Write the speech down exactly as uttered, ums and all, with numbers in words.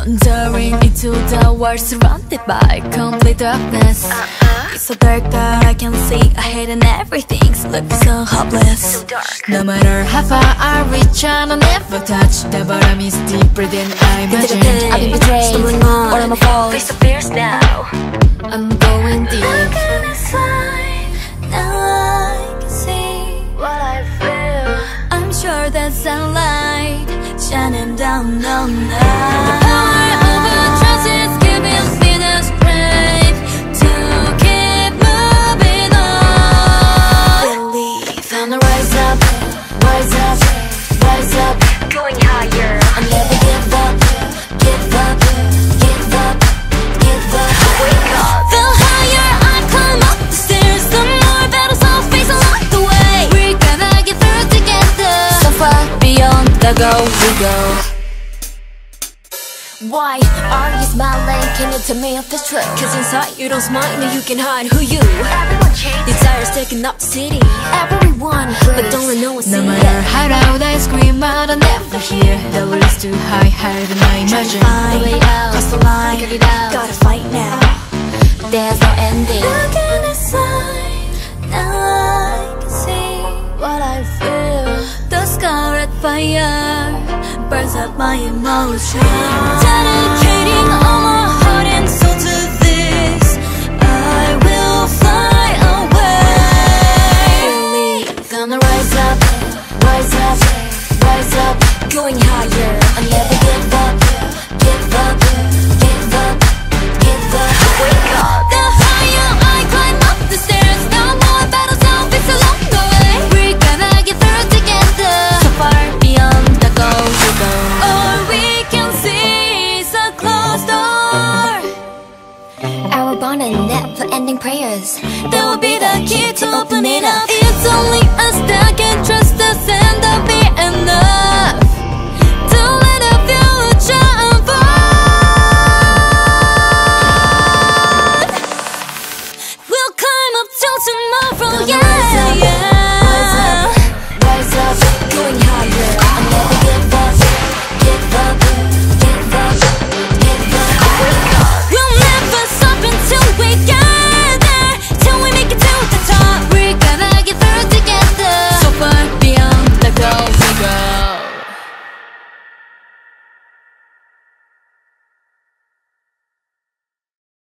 Wandering into the world surrounded by complete darkness. uh-uh. It's so dark that I can see ahead and everything's looking so hopeless. So dark. No matter how far I reach, I'll never touch. The bottom is deeper than I imagined. I've been betrayed, stumbling on, all of my faults. Face the fears now. I'm going deep. Look at the sign, now I can see what I feel. I'm sure that sunlight shining down on us. The power of a trust is giving me the strength to keep moving on. Believe and rise up, rise up, rise up, going higher. I'll never give up, give up, give up, give up. Wake up. The higher I climb up the stairs, the more battles I'll face along the way. We're gonna get through together. So far beyond the goal we go. Why are you smiling? Can you tell me of the truth? Cause inside you don't smile, no you can hide who you. Everyone changes. Desire's taking up the city. Everyone proves, but don't know what's in it. No matter how loud I scream out, I'll never hear. The world's too high, higher than I imagined. The way out, cross the line, figure it out. Gotta fight now, there's no ending. Look at the sign, now I can see what I feel. The scarlet fire burns up my emotions. Dedicating all my heart and soul to this, I will fly away. Believe, gonna rise up, rise up, rise up, going higher. I'll never give up, give up, give up, give up. Wake up. The higher I climb up the stairs, the more battles I'll face along the way. We're gonna get through together. So far beyond the goal we go. All we can see is a closed door. Our bond and never-ending prayers, that will be the key to open it up. It's only us that can trust.